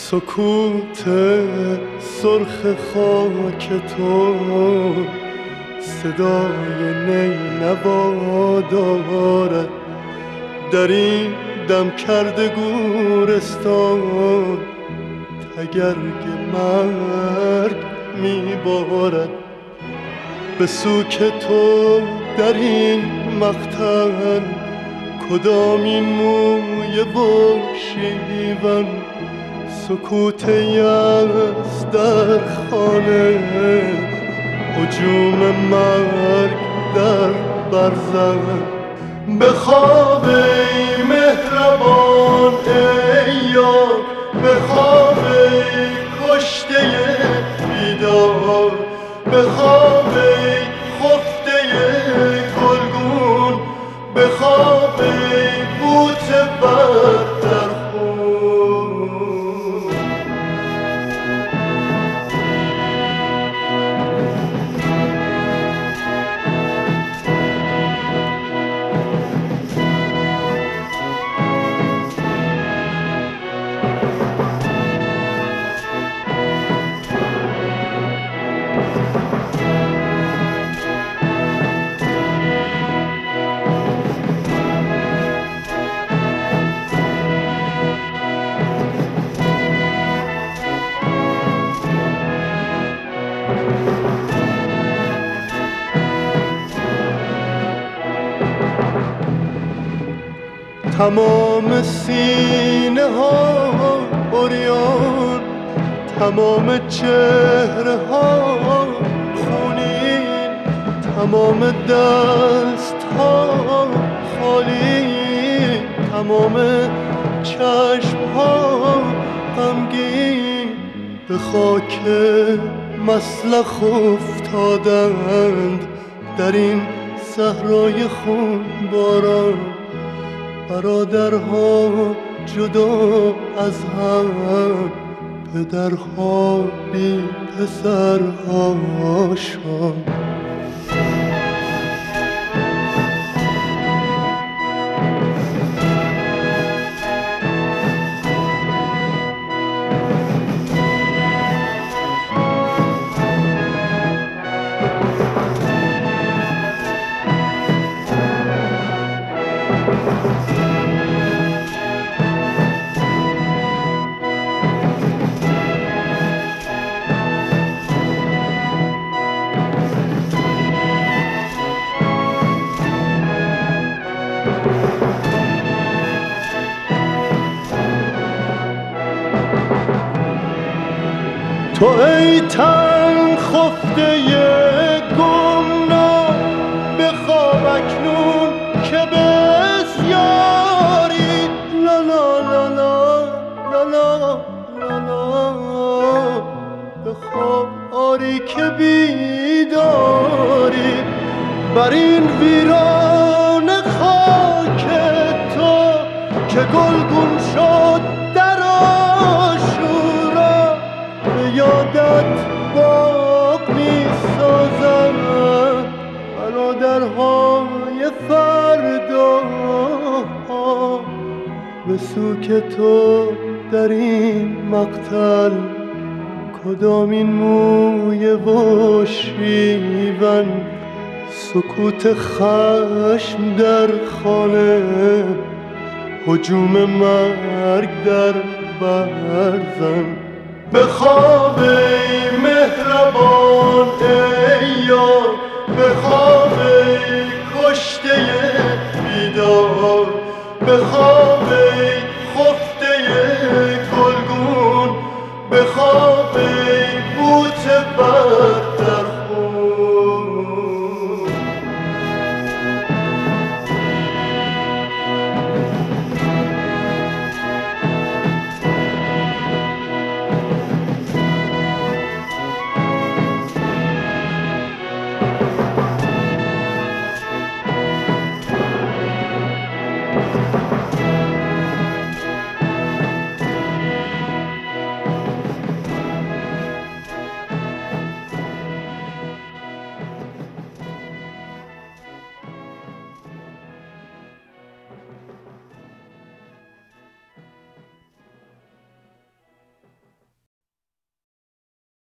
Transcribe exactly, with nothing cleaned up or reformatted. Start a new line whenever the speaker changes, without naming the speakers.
سکوت سرخ خاک تو صدای نینوا دارد، در این دم کرده گورستان تگرگ مرگ میبارد. به سوک تو در این مقتل کدامین موی و شیون، سکوت یأس در خانه، هجوم مرگ در برزن. بخواب ای مهربان ای یار، بخواب ای کشته بیدار، بخواب ای خفته گلگون، بخواب ای بوته بر در خون. تمام سینه ها عریان، تمام چهره ها خونین، تمام دست ها خالی، تمام چشم ها غمگین. به خاک مسلخ افتادند در این صحرای خون باران، برادرها جدا از هم، پدرها بی پسرهاشان. تو ای تن خفته گمنام، بخواب اکنون که بسیاری. لا لا لا لا لا لا لا، بخواب آری که بیداری. بر این ویران خاک تو که گلگون شد در آشورا، به یادت باغ می سازم برادرهای فردا. به سوک تو در این مقتل کدامین موی و شیون، سکوت خشم در خانه، هجوم مرگ در برزن. بخواب ای مهربان ای یار، بخواب